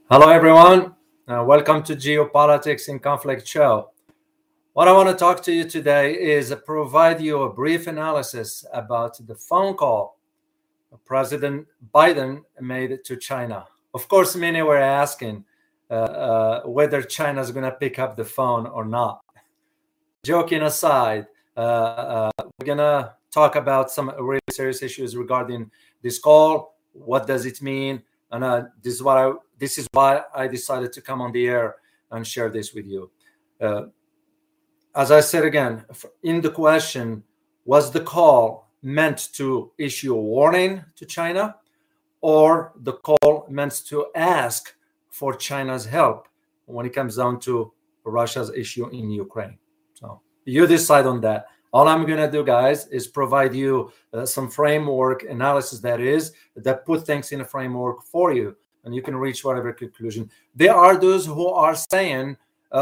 Hello, everyone. Welcome to Geopolitics in Conflict show. What I want to talk to you today is provide you a brief analysis about the phone call President Biden made to China. Of course, many were asking whether China is going to pick up the phone or not. Joking aside, we're going to talk about some really serious issues regarding this call. What does it mean? And this is why I decided to come on the air and share this with you. As I said again, in the question, was the call meant to issue a warning to China, or the call meant to ask for China's help when it comes down to Russia's issue in Ukraine? So you decide on that. All I'm going to do, guys, is provide you some framework analysis that put things in a framework for you, and you can reach whatever conclusion. There are those who are saying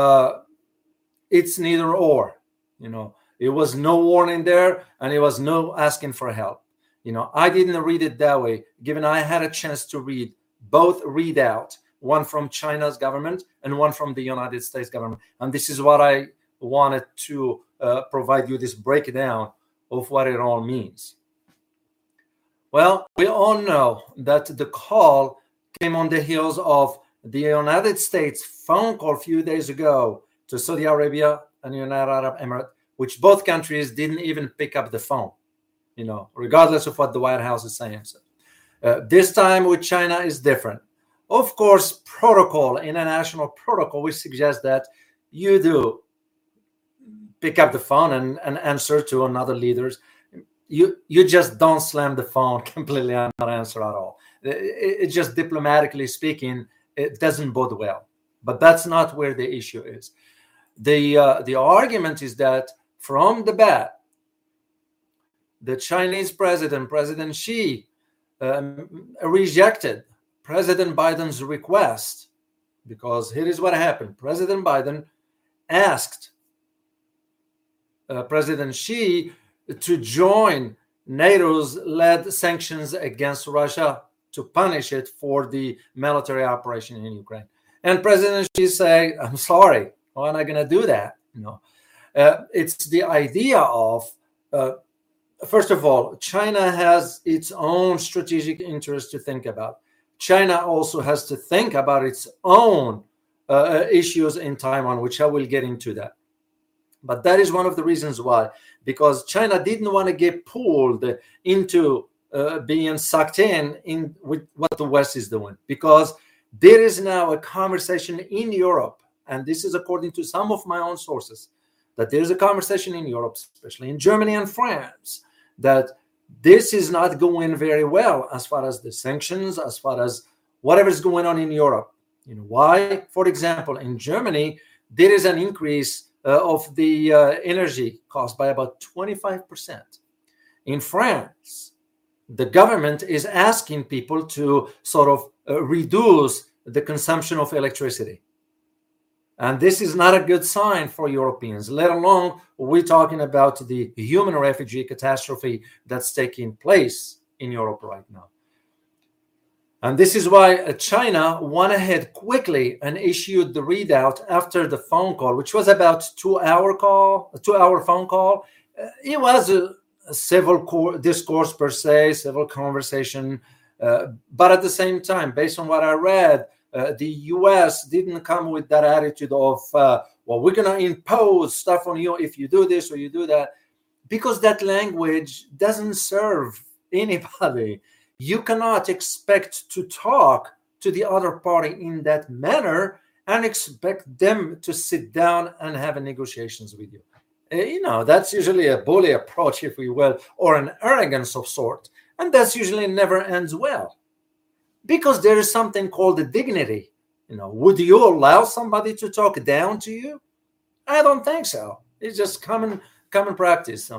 it's neither or. It was no warning there, and it was no asking for help. I didn't read it that way, given I had a chance to read both readout, one from China's government and one from the United States government. And this is what I wanted to provide you, this breakdown of what it all means. Well, we all know that the call came on the heels of the United States phone call a few days ago to Saudi Arabia and United Arab Emirates, which both countries didn't even pick up the phone, regardless of what the White House is saying. So, this time with China is different. Of course, international protocol, we suggest that you do pick up the phone and answer to another leaders. You just don't slam the phone completely and not answer at all. It just, diplomatically speaking, it doesn't bode well. But that's not where the issue is. The argument is that from the bat, the Chinese president, President Xi, rejected President Biden's request, because here is what happened. President Biden asked President Xi to join NATO's led sanctions against Russia to punish it for the military operation in Ukraine. And President Xi said, I'm sorry, why am I going to do that? It's the idea of, first of all, China has its own strategic interests to think about. China also has to think about its own issues in Taiwan, which I will get into that. But that is one of the reasons why, because China didn't want to get pulled into being sucked in with what the West is doing, because there is now a conversation in Europe, and this is according to some of my own sources, that there is a conversation in Europe, especially in Germany and France, that this is not going very well as far as the sanctions, as far as whatever is going on in Europe. Why? For example, in Germany, there is an increase of the energy cost by about 25%. In France, the government is asking people to sort of reduce the consumption of electricity. And this is not a good sign for Europeans, let alone we're talking about the human refugee catastrophe that's taking place in Europe right now. And this is why China went ahead quickly and issued the readout after the phone call, which was about a 2-hour phone call. It was a civil discourse per se, civil conversation. But at the same time, based on what I read, the U.S. didn't come with that attitude of, we're going to impose stuff on you if you do this or you do that, because that language doesn't serve anybody. You cannot expect to talk to the other party in that manner and expect them to sit down and have negotiations with you. That's usually a bully approach, if we will, or an arrogance of sort. And that's usually never ends well, because there is something called a dignity. Would you allow somebody to talk down to you? I don't think so. It's just common practice.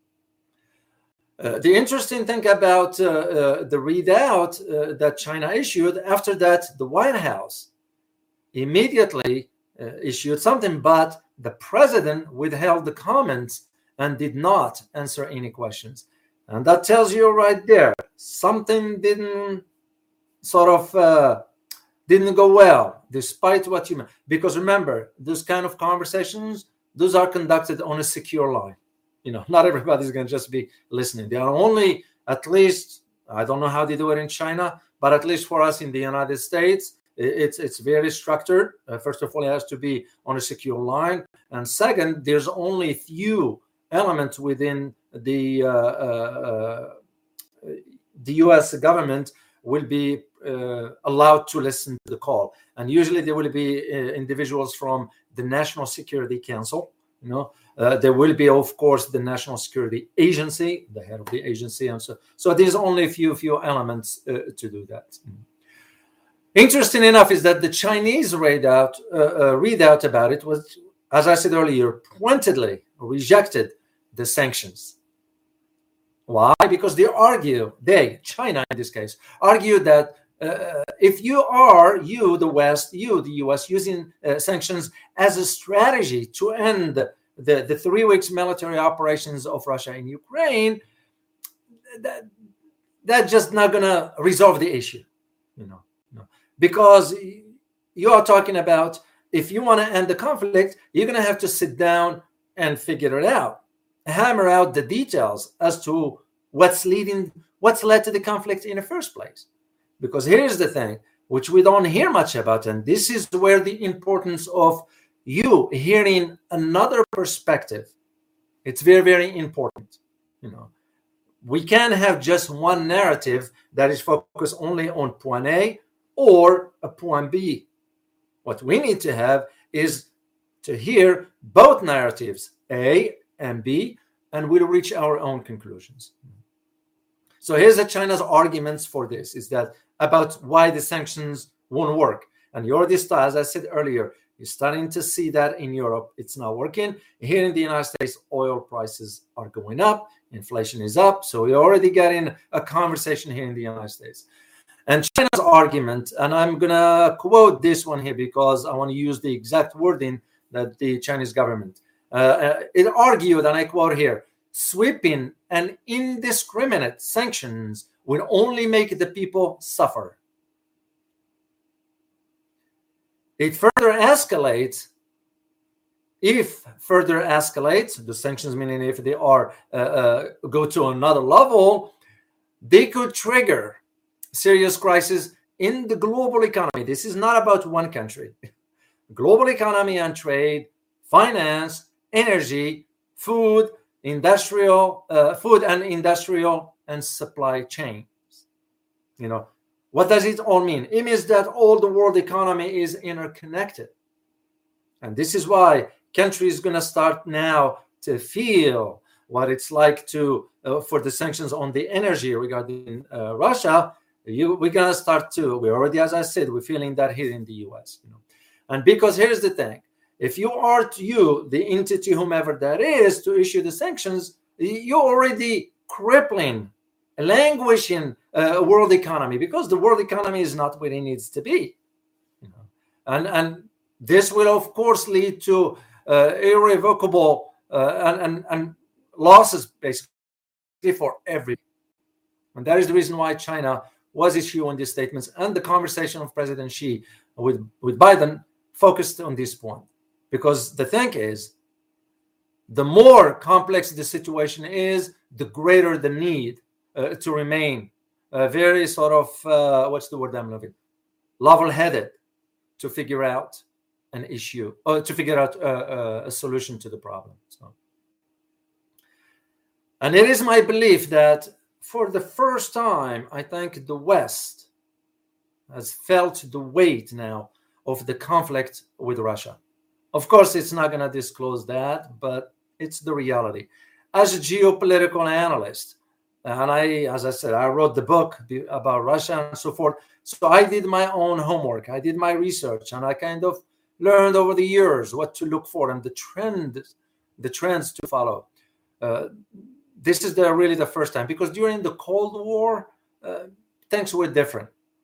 The interesting thing about the readout that China issued, after that, the White House immediately issued something, but the president withheld the comments and did not answer any questions. And that tells you right there, something didn't didn't go well, despite what you meant. Because remember, those kind of conversations, those are conducted on a secure line. Not everybody's going to just be listening. They are only, at least, I don't know how they do it in China, but at least for us in the United States, it's very structured. First of all, it has to be on a secure line. And second, there's only few elements within the U.S. government will be allowed to listen to the call. And usually there will be individuals from the National Security Council. There will be, of course, the National Security Agency, the head of the agency. And so there's only a few elements to do that. Interesting enough is that the Chinese readout about it was, as I said earlier, pointedly rejected the sanctions. Why? Because China in this case, argue that if the US, using sanctions as a strategy to end the 3 weeks military operations of Russia in Ukraine, that's just not going to resolve the issue, because you are talking about, if you want to end the conflict, you're going to have to sit down and figure it out, hammer out the details as to what's led to the conflict in the first place. Because here's the thing, which we don't hear much about, and this is where the importance of you hearing another perspective, it's very, very important. We can't have just one narrative that is focused only on point A or a point B. What we need to have is to hear both narratives, A and B, and we'll reach our own conclusions. So here's China's arguments for this, is that about why the sanctions won't work. And you already start, as I said earlier, you're starting to see that in Europe, it's not working. Here in the United States, oil prices are going up, inflation is up. So we're already getting a conversation here in the United States. And China's argument, and I'm going to quote this one here because I want to use the exact wording that the Chinese government, it argued, and I quote here, sweeping and indiscriminate sanctions will only make the people suffer. It further escalates. If further escalates, the sanctions, meaning if they are go to another level, they could trigger serious crisis in the global economy. This is not about one country. Global economy and trade, finance, energy, food and industrial and supply chains. What does it all mean? It means that all the world economy is interconnected. And this is why countries going to start now to feel what it's like to for the sanctions on the energy regarding Russia. We're going to start to, we already, as I said, we're feeling that here in the US. And because here's the thing, if you are the entity, whomever that is, to issue the sanctions, you're already crippling, languishing world economy, because the world economy is not where it needs to be. And this will, of course, lead to irrevocable and losses, basically, for everyone. And that is the reason why China was issuing these statements, and the conversation of President Xi with Biden focused on this point. Because the thing is, the more complex the situation is, the greater the need to remain very sort of, what's the word I'm looking? Level-headed to figure out an issue, or to figure out a solution to the problem. And it is my belief that for the first time, I think the West has felt the weight now of the conflict with Russia. Of course, it's not going to disclose that, but it's the reality. As a geopolitical analyst, and as I said, I wrote the book about Russia and so forth. So I did my own homework. I did my research, and I kind of learned over the years what to look for and the trends to follow. This is really the first time, because during the Cold War, things were different.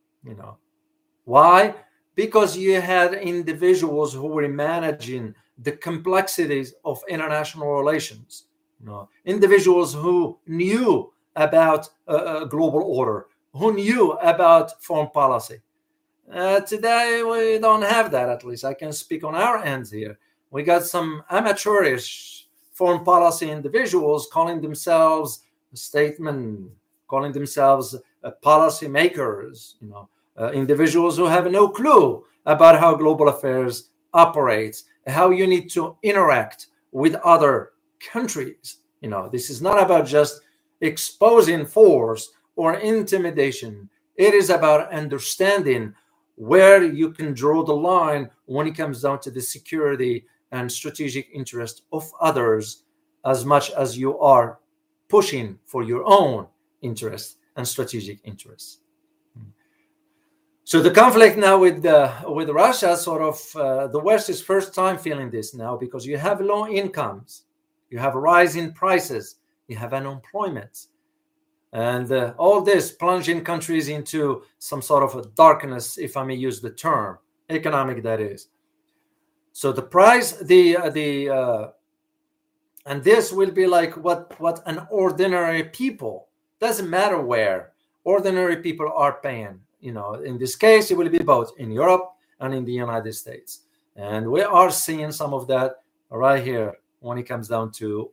Why? Because you had individuals who were managing the complexities of international relations. Individuals who knew about global order, who knew about foreign policy. Today, we don't have that, at least. I can speak on our ends here. We got some amateurish foreign policy individuals calling themselves statesmen, calling themselves policy makers, individuals who have no clue about how global affairs operates, how you need to interact with other countries. This is not about just exposing force or intimidation. It is about understanding where you can draw the line when it comes down to the security and strategic interest of others, as much as you are pushing for your own interests and strategic interests. So the conflict now with Russia, sort of, the West is first time feeling this now, because you have low incomes, you have rising prices, you have unemployment, and all this plunging countries into some sort of a darkness, if I may use the term, economic, that is. So the price, and this will be like what an ordinary people, doesn't matter where, ordinary people are paying. In this case, it will be both in Europe and in the United States. And we are seeing some of that right here when it comes down to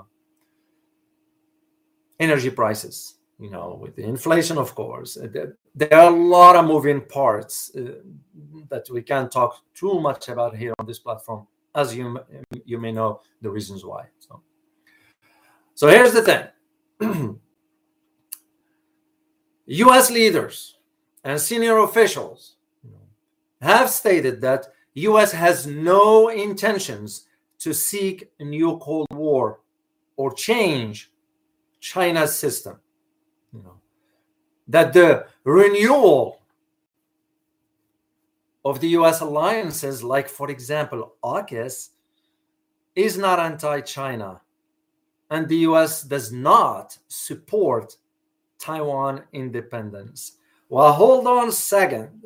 energy prices, with the inflation, of course. There are a lot of moving parts that we can't talk too much about here on this platform, as you may know the reasons why. So here's the thing. U.S. leaders and senior officials have stated that U.S. has no intentions to seek a new Cold War or change China's system. That the renewal of the U.S. alliances, like, for example, AUKUS, is not anti-China, and the U.S. does not support Taiwan independence. Well, hold on a second.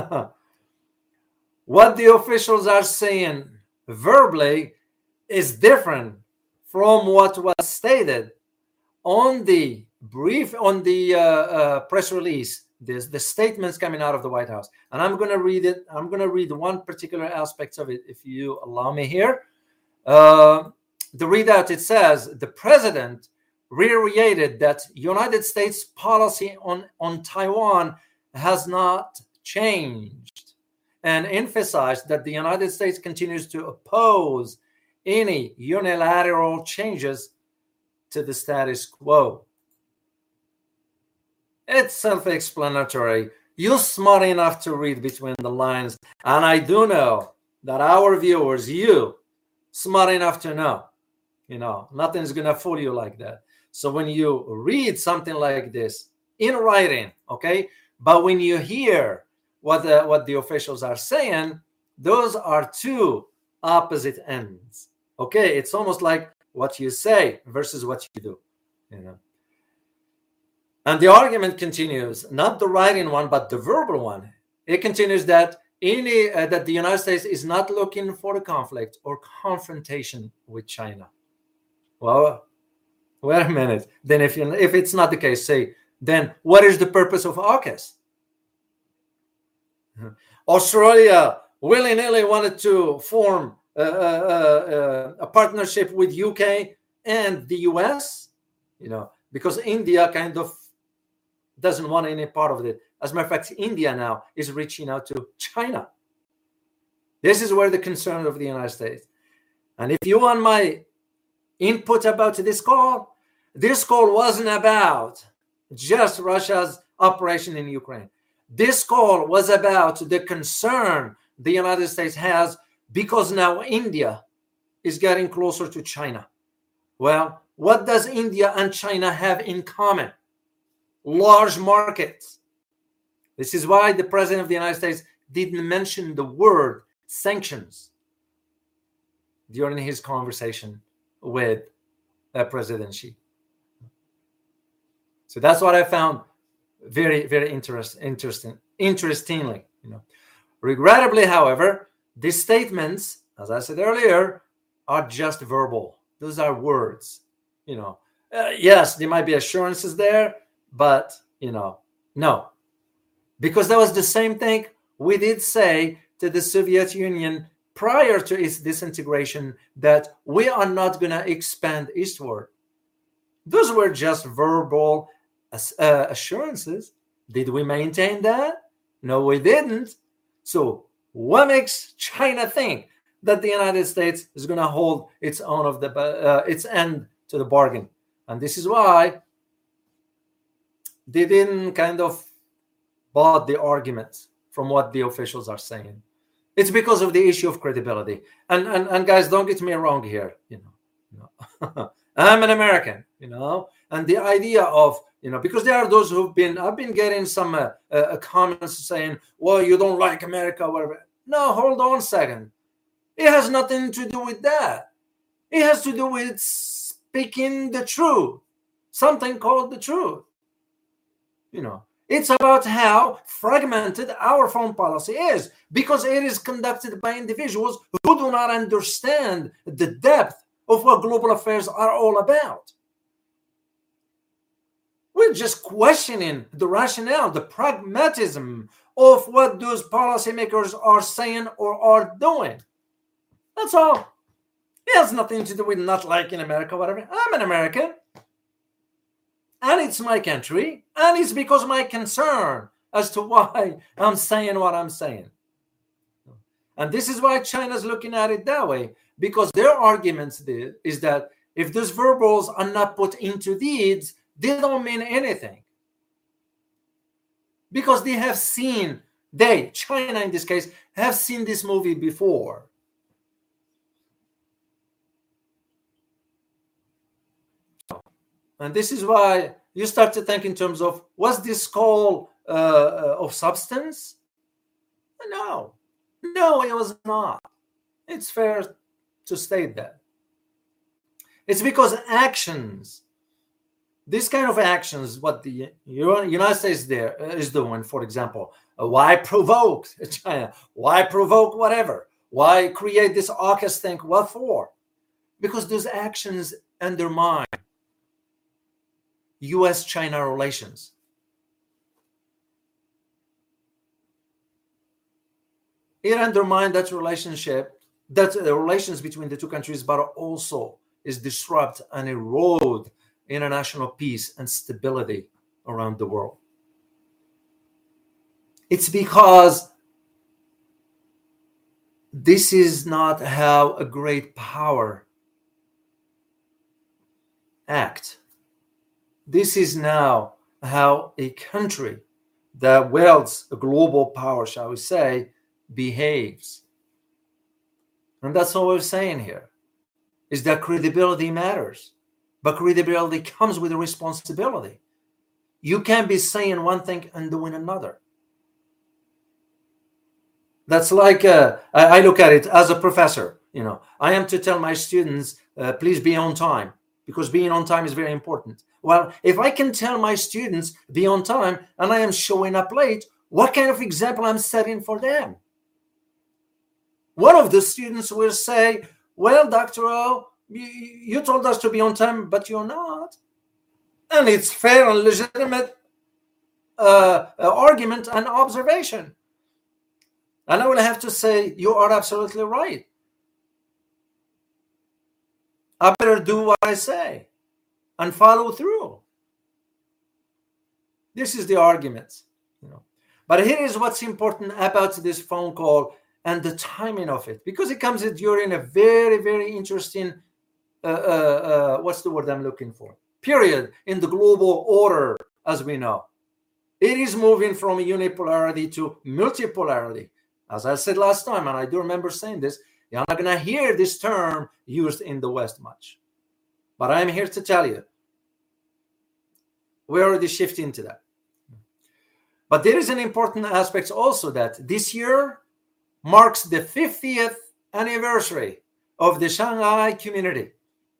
What the officials are saying verbally is different from what was stated on the press release, the statements coming out of the White House. And I'm going to read it. I'm going to read one particular aspect of it, if you allow me here. The readout, it says, the president reiterated that United States policy on Taiwan has not changed, and emphasized that the United States continues to oppose any unilateral changes to the status quo. It's self-explanatory. You're smart enough to read between the lines, and I do know that our viewers, you, smart enough to know, nothing's going to fool you like that. So when you read something like this in writing, okay, but when you hear what the officials are saying, those are two opposite ends. Okay, it's almost like what you say versus what you do. And the argument continues, not the writing one, but the verbal one. It continues that that the United States is not looking for a conflict or confrontation with China. Well, wait a minute. Then if it's not the case, say, then what is the purpose of AUKUS? Australia willy-nilly wanted to form a partnership with UK and the US, because India kind of doesn't want any part of it. As a matter of fact, India now is reaching out to China. This is where the concern of the United States. And if you want my input about this call wasn't about just Russia's operation in Ukraine. This call was about the concern the United States has because now India is getting closer to China. Well, what does India and China have in common? Large markets. This is why the President of the United States didn't mention the word sanctions during his conversation with President Xi. So that's what I found very, very interestingly. Regrettably, however, these statements, as I said earlier, are just verbal. Those are words. Yes, there might be assurances there, but no, because that was the same thing we did say to the Soviet Union prior to its disintegration that we are not going to expand eastward. Those were just verbal assurances. Did we maintain that? No, we didn't. So what makes China think that the United States is going to hold its own of its end to the bargain? And this is why they didn't kind of bought the arguments from what the officials are saying. It's because of the issue of credibility. And guys, don't get me wrong here. I'm an American, and the idea of, because there are those I've been getting some comments saying, well, you don't like America, or whatever. No, hold on a second. It has nothing to do with that. It has to do with speaking the truth, something called the truth. It's about how fragmented our foreign policy is, because it is conducted by individuals who do not understand the depth of what global affairs are all about. We're just questioning the rationale, the pragmatism of what those policymakers are saying or are doing. That's all. It has nothing to do with not liking America, whatever. I'm an American. And it's my country. And it's because of my concern as to why I'm saying what I'm saying. And this is why China's looking at it that way. Because their argument is that if those verbals are not put into deeds, they don't mean anything. Because they have seen, China in this case, have seen this movie before. And this is why you start to think in terms of, was this call of substance? No, it was not. It's fair to state that. It's because actions, this kind of actions, what the United States is doing, for example, why provoke China? Why provoke whatever? Why create this AUKUS thing? What for? Because those actions undermine U.S.-China relations. It undermines that relationship, that the relations between the two countries, but also is disrupt and erode international peace and stability around the world. It's because this is not how a great power acts. This is now how a country that wields a global power, shall we say, behaves. And that's all we're saying here, is that credibility matters. But credibility comes with a responsibility. You can't be saying one thing and doing another. That's like, I look at it as a professor. I am to tell my students, please be on time, because being on time is very important. Well, if I can tell my students be on time and I am showing up late, what kind of example I'm setting for them? One of the students will say, well, Dr. O, you told us to be on time, but you're not. And it's fair and legitimate argument and observation. And I will have to say, you are absolutely right. I better do what I say and follow through. This is the argument. But here is what's important about this phone call and the timing of it, because it comes during a very, very interesting, what's the word I'm looking for? Period in the global order, as we know. It is moving from unipolarity to multipolarity. As I said last time, and I do remember saying this, you're not going to hear this term used in the West much. But I'm here to tell you, we're already shifting to that. But there is an important aspect also, that this year marks the 50th anniversary of the Shanghai Community.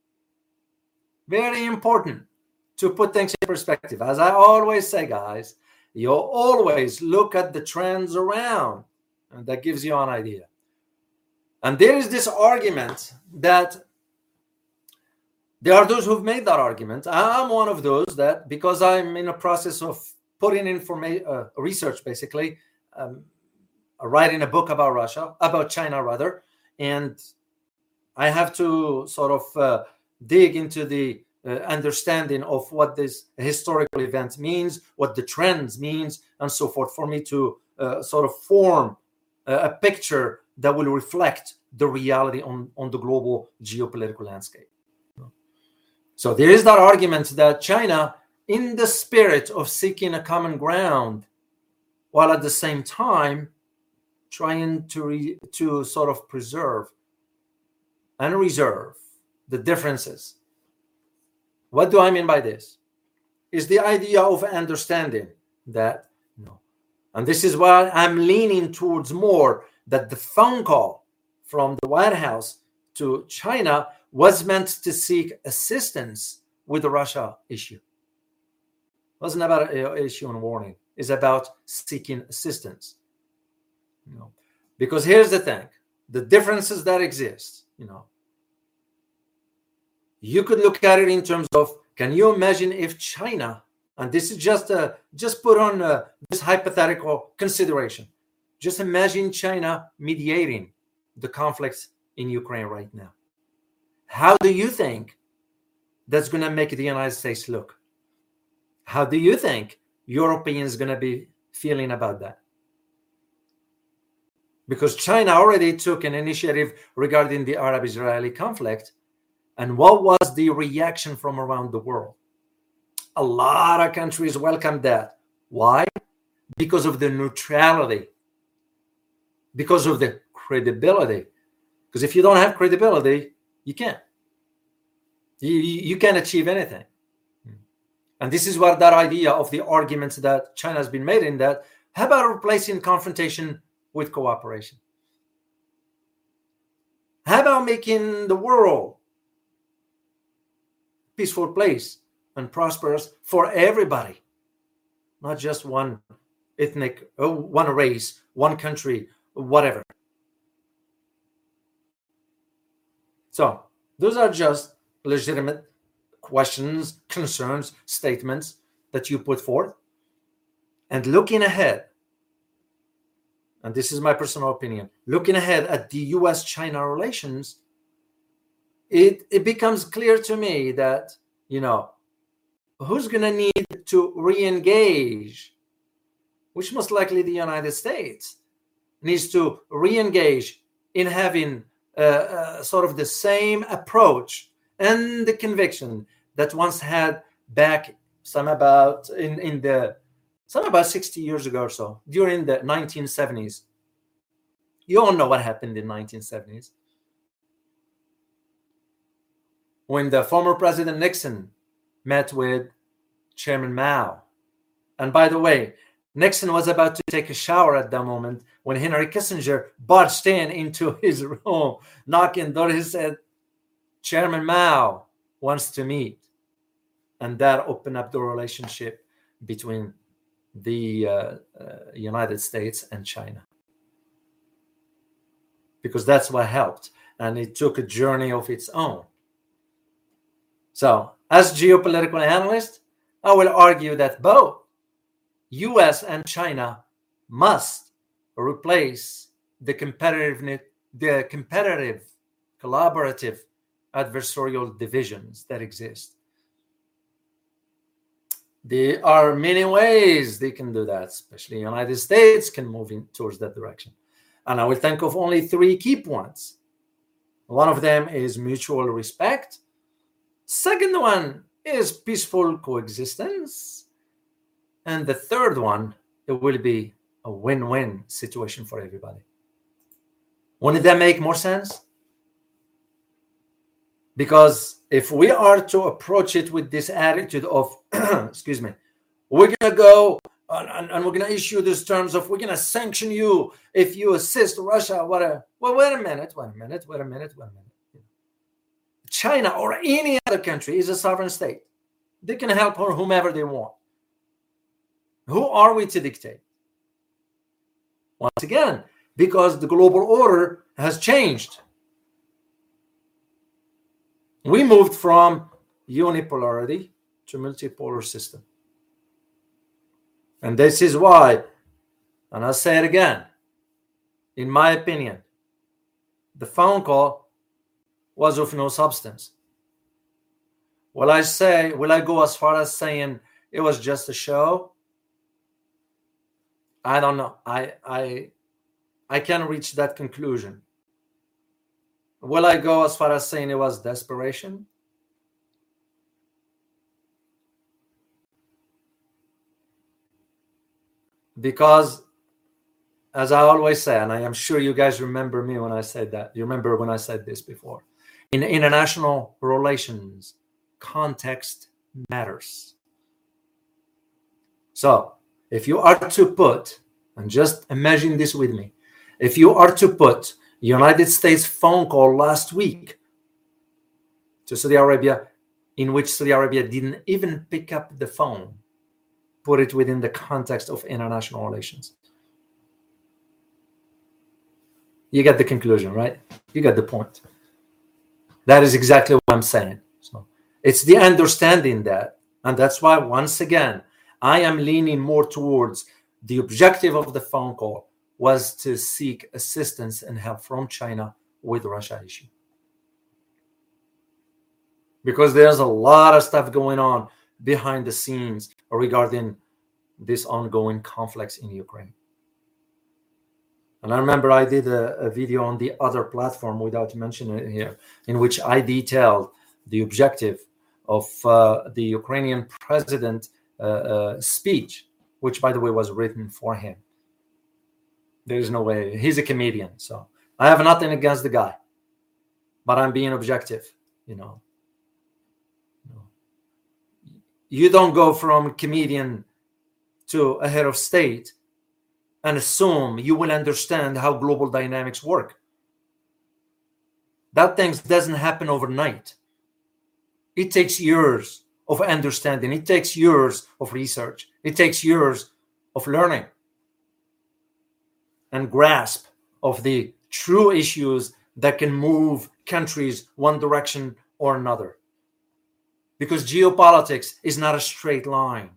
Very important to put things in perspective. As I always say, guys, you always look at the trends around, and that gives you an idea. And there is this argument that there are those who've made that argument. I'm one of those that, because I'm in a process of putting research, basically, writing a book about China rather, and I have to sort of dig into the understanding of what this historical event means, what the trends means, and so forth, for me to sort of form a picture that will reflect the reality on the global geopolitical landscape. So there is that argument that China, in the spirit of seeking a common ground, while at the same time trying to sort of preserve and reserve the differences. What do I mean by this? Is the idea of understanding that, and this is why I'm leaning towards more, that the phone call from the White House to China was meant to seek assistance with the Russia issue. It wasn't about an issue and warning. It's about seeking assistance. Because here's the thing, the differences that exist, you could look at it in terms of, can you imagine if China, and this is just put on this hypothetical consideration, just imagine China mediating the conflicts in Ukraine right now. How do you think that's going to make the United States look? How do you think Europeans going to be feeling about that? Because China already took an initiative regarding the Arab-Israeli conflict. And what was the reaction from around the world? A lot of countries welcomed that. Why? Because of the neutrality, because of the credibility. Because if you don't have credibility, you can't. You can't achieve anything. And this is what that idea of the arguments that China has been made in that, how about replacing confrontation with cooperation? How about making the world peaceful place and prosperous for everybody, not just one ethnic, one race, one country, whatever. So those are just legitimate questions, concerns, statements that you put forth. And looking ahead, and this is my personal opinion, looking ahead at the US-China relations, it becomes clear to me that, who's going to need to re-engage, which most likely the United States needs to re-engage in having sort of the same approach and the conviction that once had back some about 60 years ago or so, during the 1970s. You all know what happened in the 1970s. When the former President Nixon met with Chairman Mao. And by the way, Nixon was about to take a shower at that moment when Henry Kissinger barged into his room, knocking door. He said, Chairman Mao wants to meet. And that opened up the relationship between the United States and China. Because that's what helped. And it took a journey of its own. So, as geopolitical analyst, I will argue that both US and China must replace the competitive, collaborative, adversarial divisions that exist. There are many ways they can do that, especially the United States can move towards that direction. And I will think of only 3 key points. One of them is mutual respect. Second one is peaceful coexistence. And the third one, it will be a win-win situation for everybody. Wouldn't that make more sense? Because if we are to approach it with this attitude of, excuse me, we're going to go and we're going to issue these terms of, we're going to sanction you if you assist Russia, whatever. Well, wait a minute. China or any other country is a sovereign state. They can help whomever they want. Who are we to dictate? Once again, because the global order has changed. We moved from unipolarity to multipolar system. And this is why, and I'll say it again, in my opinion, the phone call was of no substance. Will I go as far as saying it was just a show? I don't know. I can't reach that conclusion. Will I go as far as saying it was desperation? Because, as I always say, and I am sure you guys remember me when I said that. You remember when I said this before. In international relations, context matters. So, if you are to put, and just imagine this with me, if you are to put United States phone call last week to Saudi Arabia, in which Saudi Arabia didn't even pick up the phone, put it within the context of international relations. You get the conclusion, right? You get the point. That is exactly what I'm saying. So it's the understanding that, and that's why, once again, I am leaning more towards the objective of the phone call was to seek assistance and help from China with the Russia issue. Because there's a lot of stuff going on behind the scenes regarding this ongoing conflicts in Ukraine. And I remember I did a video on the other platform, without mentioning it here, in which I detailed the objective of the Ukrainian president speech, which, by the way, was written for him. There's no way. He's a comedian, so I have nothing against the guy, but I'm being objective, You don't go from comedian to a head of state and assume you will understand how global dynamics work. That thing doesn't happen overnight. It takes years of understanding. It takes years of research. It takes years of learning and grasp of the true issues that can move countries one direction or another. Because geopolitics is not a straight line.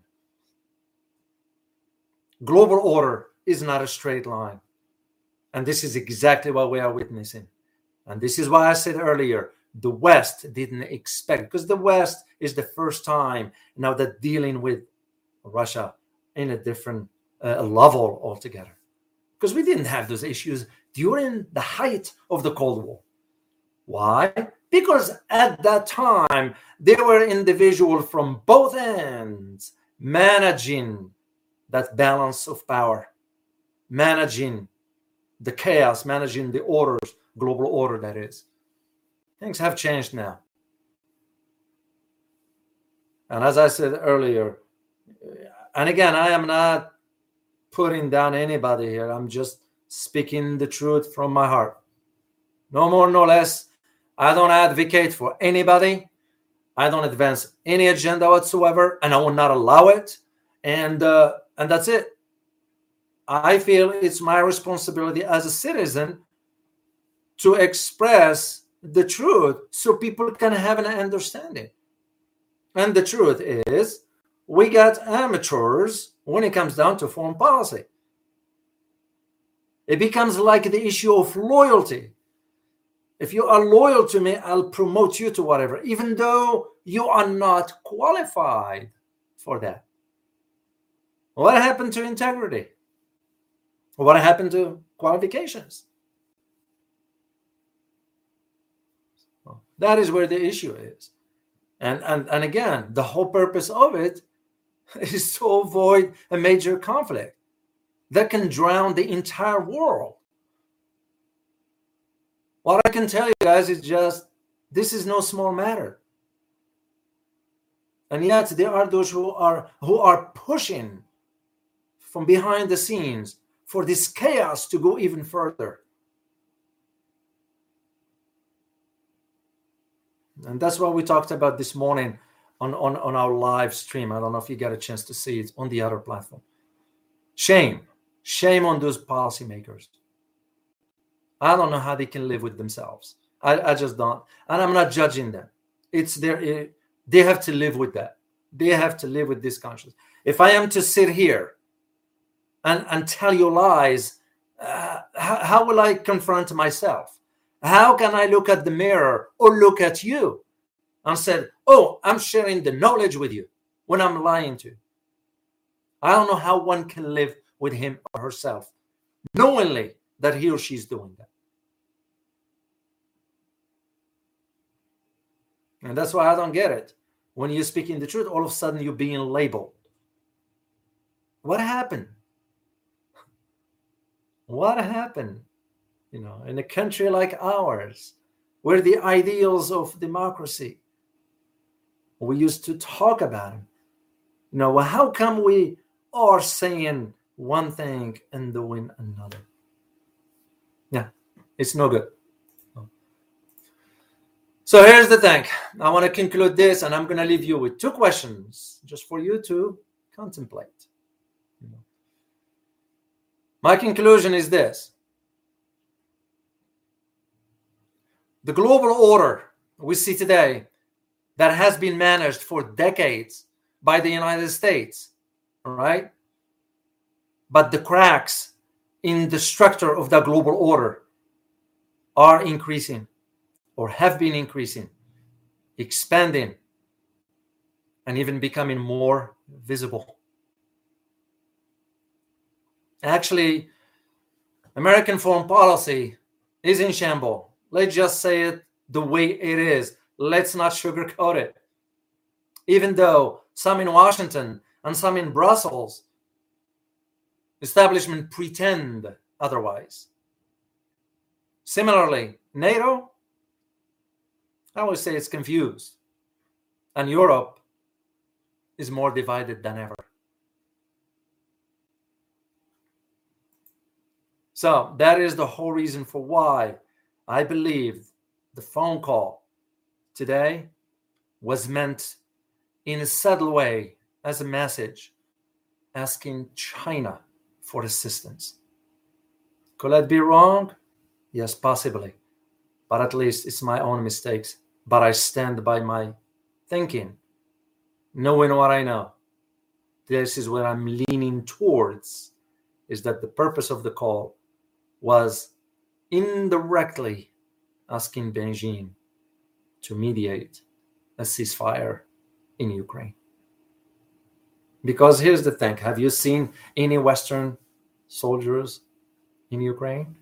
Global order is not a straight line. And this is exactly what we are witnessing. And this is why I said earlier, the West didn't expect, because the West is the first time now that dealing with Russia in a different level altogether. Because we didn't have those issues during the height of the Cold War. Why? Because at that time, there were individuals from both ends managing that balance of power, managing the chaos, managing the orders, global order, that is. Things have changed now. And as I said earlier, and again, I am not putting down anybody here. I'm just speaking the truth from my heart. No more, no less. I don't advocate for anybody. I don't advance any agenda whatsoever, and I will not allow it. And that's it. I feel it's my responsibility as a citizen to express the truth so people can have an understanding. And the truth is, we got amateurs when it comes down to foreign policy. It becomes like the issue of loyalty. If you are loyal to me, I'll promote you to whatever, even though you are not qualified for that. What happened to integrity? What happened to qualifications? That is where the issue is. And again, the whole purpose of it is to avoid a major conflict that can drown the entire world. What I can tell you guys is just, this is no small matter. And yet there are those who are pushing from behind the scenes for this chaos to go even further. And that's what we talked about this morning on our live stream. I don't know if you got a chance to see it on the other platform. Shame on those policymakers. I don't know how they can live with themselves. I just don't. And I'm not judging them. It's they have to live with that. They have to live with this conscience. If I am to sit here and tell you lies how will I confront myself? How can I look at the mirror or look at you and said, oh, I'm sharing the knowledge with you when I'm lying to you? I don't know how one can live with him or herself knowingly that he or she is doing that. And that's why I don't get it. When you're speaking the truth, all of a sudden you're being labeled. What happened? What happened? You know, in a country like ours, where the ideals of democracy, we used to talk about them. You know, well, how come we are saying one thing and doing another? Yeah, it's no good. So here's the thing. I want to conclude this, and I'm going to leave you with two questions just for you to contemplate. My conclusion is this. The global order we see today that has been managed for decades by the United States, all right? But the cracks in the structure of that global order are increasing or have been increasing, expanding, and even becoming more visible. Actually, American foreign policy is in shambles. Let's just say it the way it is. Let's not sugarcoat it. Even though some in Washington and some in Brussels, establishment pretend otherwise. Similarly, NATO, I would say it's confused. And Europe is more divided than ever. So that is the whole reason for why I believe the phone call today was meant in a subtle way as a message asking China for assistance. Could I be wrong? Yes, possibly. But at least it's my own mistakes. But I stand by my thinking, knowing what I know. This is what I'm leaning towards, is that the purpose of the call was indirectly asking Beijing to mediate a ceasefire in Ukraine. Because here's the thing, have you seen any Western soldiers in Ukraine?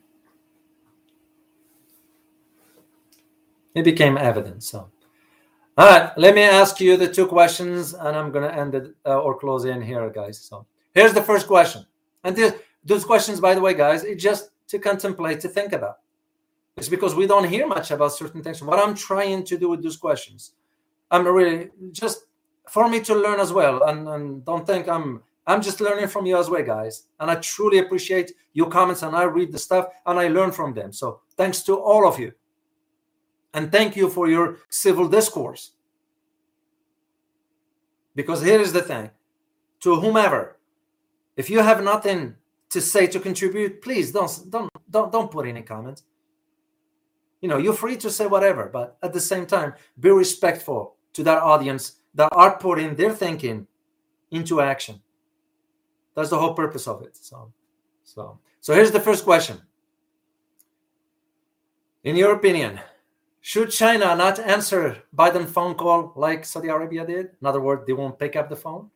It became evident. So, all right, let me ask you the two questions, and I'm going to end it or close in here, guys. So here's the first question. And those questions, by the way, guys, it's just to contemplate, to think about. It's because we don't hear much about certain things. What I'm trying to do with those questions, I'm really just for me to learn as well. And don't think I'm just learning from you as well, guys. And I truly appreciate your comments, and I read the stuff and I learn from them. So thanks to all of you. And thank you for your civil discourse. Because here is the thing. To whomever, if you have nothing to say, to contribute, please don't put any comments. You know, you're free to say whatever, but at the same time, be respectful to that audience that are putting their thinking into action. That's the whole purpose of it. So here's the first question. In your opinion, should China not answer Biden's phone call like Saudi Arabia did? In other words, they won't pick up the phone.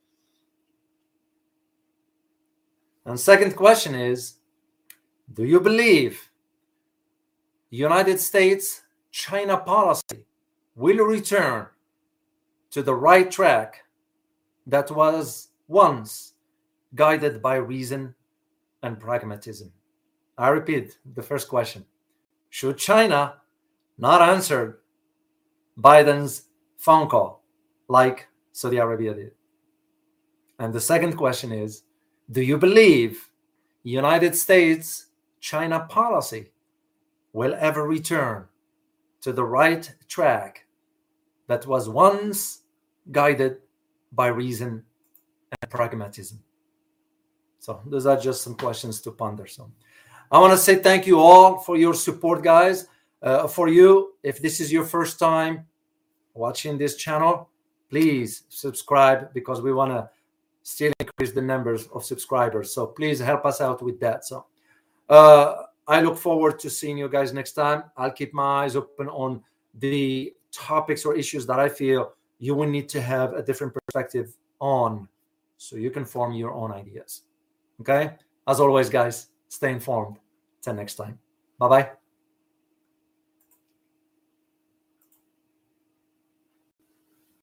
And second question is, do you believe the United States-China policy will return to the right track that was once guided by reason and pragmatism? I repeat the first question. Should China not answer Biden's phone call like Saudi Arabia did? And the second question is, do you believe United States-China policy will ever return to the right track that was once guided by reason and pragmatism? So those are just some questions to ponder. So I want to say thank you all for your support, guys. For you, if this is your first time watching this channel, please subscribe, because we want to still increase the numbers of subscribers. So please help us out with that. So I look forward to seeing you guys next time. I'll keep my eyes open on the topics or issues that I feel you will need to have a different perspective on, so you can form your own ideas. Okay? As always, guys, stay informed. Till next time. Bye-bye.